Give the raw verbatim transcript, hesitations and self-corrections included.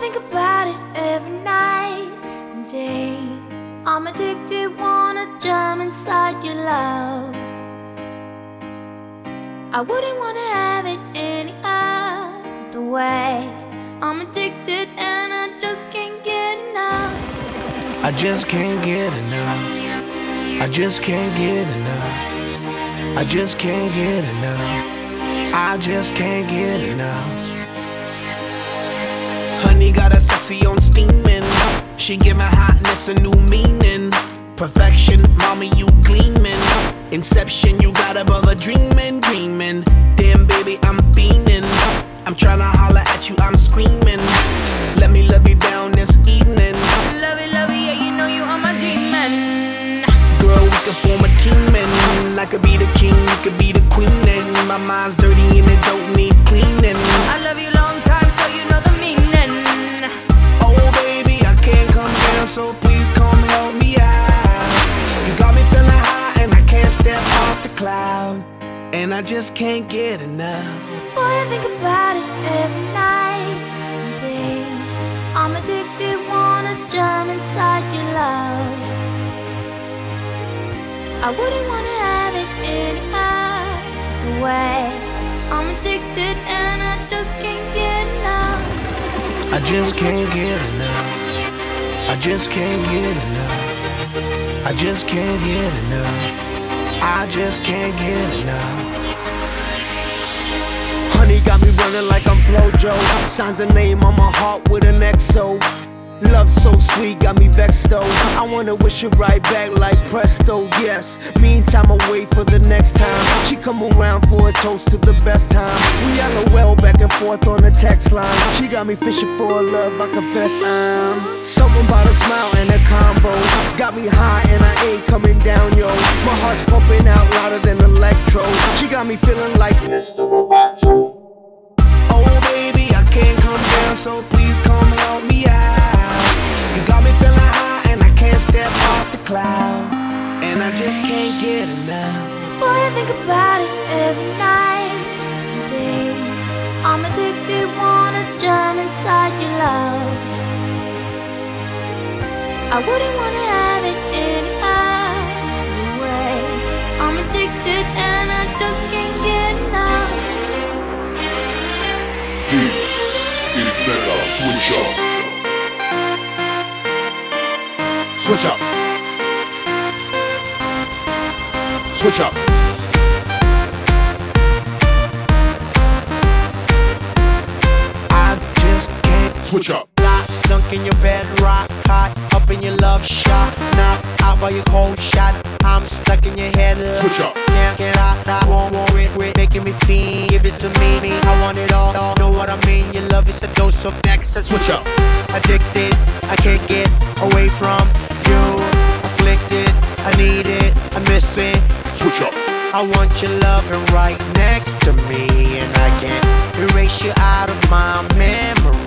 think about it every night and day. I'm addicted, wanna jump inside your love. I wouldn't wanna have it any other way. I'm addicted and I just can't get enough. I just can't get enough. I just can't get enough. I just can't get enough. I just can't get enough. Honey got a sexy on steaming. She give my hotness a new meaning. Perfection, mommy, you gleaming. Inception, you got a brother dreaming, dreaming. Damn, baby, I'm fiending. I'm tryna holler at you, I'm screaming. Let me love you down this evening. Love it, love it, yeah, you know you are my demon. Girl, we could form a team and I could be the king, you could be the queen. And my mind's dirty and it don't need cleaning. I love you long time, so you know the meaning. Oh, baby, I can't come down, so please come help me out. You got me feeling high and I can't step off the cloud. And I just can't get enough. Boy, I think about it every night and day. I'm addicted, wanna jump inside your love. I wouldn't wanna have it any other way. I'm addicted and I just can't get enough. I just can't get enough. I just can't get enough. I just can't get enough. I just can't get enough. Honey got me running like I'm Flojo. Signs a name on my heart with an X O. Love so sweet, got me vexed though. I wanna wish it right back like presto, yes. Meantime, I wait for the next time she come around for a toast to the best time. We LOL back and forth on the text line. She got me fishing for a love, I confess I'm something about a smile and a combo. Got me high and I ain't coming down, yo. My heart's pumping out louder than electro. She got me feeling like Mister Roboto. Oh baby, I can't come down, so please come help me out. You got me feeling high and I can't step off the cloud. And I just can't get enough. Boy, I think about it every night and day. I'm addicted, wanna jump inside your love. I wouldn't wanna have it any other way. I'm addicted and I just can't get enough. This is Mega Switch Up. Switch up. Switch up. I just can't Switch up. Lock, sunk in your bed, rock hot, up in your love shot, knock out by your cold shot. I'm stuck in your head. Switch up. Can't get out, I won't worry, quit making me feel. Give it to me, me, I want it all. Know what I mean? Your love is a dose of next. Switch up. Addicted, I can't get away from you. Afflicted, I need it, I miss it. Switch up. I want your loving right next to me, and I can't erase you out of my memory.